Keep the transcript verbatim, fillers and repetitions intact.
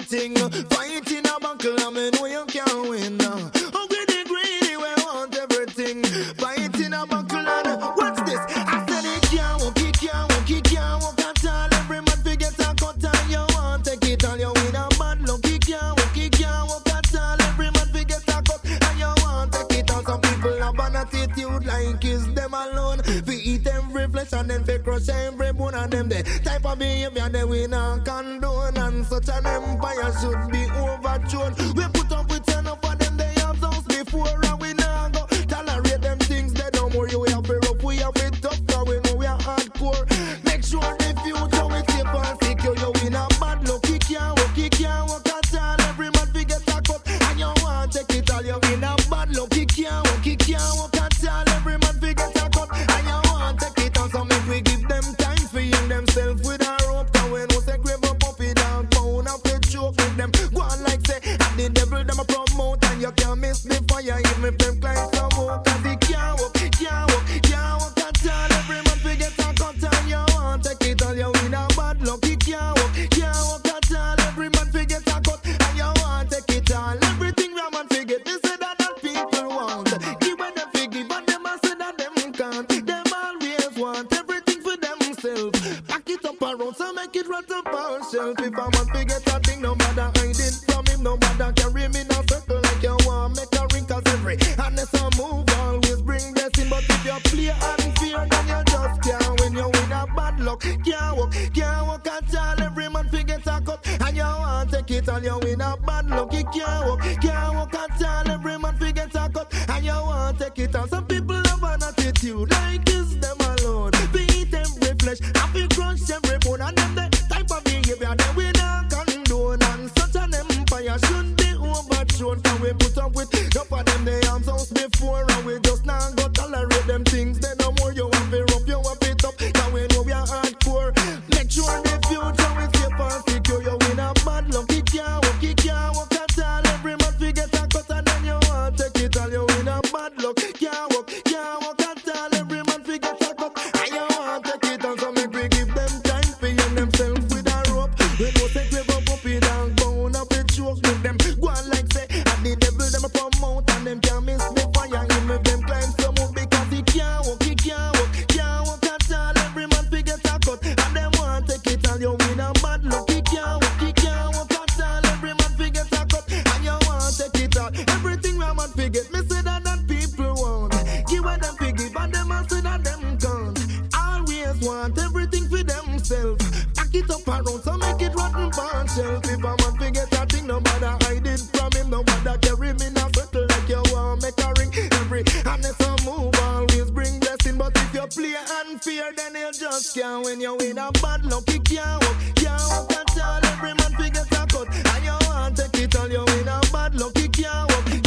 everything. Fighting a battle, I mean, know you can't win. Oh, greedy, greedy, we want everything. Fighting a battle, and what's this? I said it can't walk, it can't walk, it can't walk at all. Every man forget a cut and you want take it all. You win a bad luck, it can't walk, it can't walk at all. Every man forget a cut and you want take it all. Some people have an attitude like it's them alone. We eat every flesh and then we crush every bone of them. The type of behavior that we not condone, and such an empire should be overthrown. We put up with enough of them, they have those before, and we not go tolerate them things. They don't more you, we have it rough, we have it tough, cause we know we are hardcore. Make sure the future we safe and secure. You win a bad luck, it can't walk, it can't walk at all. Every man forget a cut, and you want take it all. You win a bad luck, it can't walk, it can't walk at all. Every man forget a cut, and you want take it all. So make we give them time for heal themselves with a rope. Cause when we say grab a puppy down, pound up a choke with them. Go on like say, and the devil them a promote, and you can't miss the fire even if them climb some more. Cause it can't walk, it can't walk, can't walk at all. Every man forget a cut, and you want take it all. You win a bad luck, it can't walk, can't walk at all. Every man forget a cut, and you want take it all. Everything a man forget, they say that that people want. Give when them forgive, but them a say that them can't. Them always want everything for themselves. Pack it up around, so make it rot up on shelf. If a man forget a thing, no matter hide it from him, no matter carry him in a circle like you want. Make a ring, cause every honest a move always bring blessing. But if you play unfair, then you just can't win. You win a bad luck, can't walk, can't walk at all. Every man forget a cut, and you want take it all. You win a bad luck, you can't walk, can't walk at all. Every man forget a cut, and you want take it all. Some people have an attitude like this, them alone. Beat every flesh, and we crush every bone. And them the type of behavior that we not condone. And such an empire should be overthrown. Can we put up with enough of them, they arms house before, and we just not go tolerate them things. They no more you have it rough, you have it up. Cause we know we are hardcore. Make sure the future is safe and secure. You win a bad luck, it can't walk, it can't walk at all. Every man forget a cut, and then you want take it all. You win a bad luck, can't walk, can't walk at all. Every man forget a cut, and you want take it all. So make we give them time for young themselves with a rope. We go take we up up it and bound up it choke with them. Go on like say, and the devil them a promote, and them can't miss the fire. Even if them climb some move, because it can't walk, it can't walk, can't walk at all. Every man forget a cut, and them want take it all. You win a bad luck, it can't walk, it can't walk at all. Every man forget a cut, and you want take it all. Everything we man forget, me say that that people want. Give what them forgive, and them a say that them can't. Always want everything for themselves. Pack it up around, so make it rotten on shelf. If a man forget a thing, no matter hide it from him, no matter carry him in a circle like you want. Make a ring, every honest a move always bring blessing. But if you play unfair, then you just can't win. You win a bad luck, it can't walk, can't walk at all. Every man forget a cut, and you want take it all. You win a bad luck, it can't walk,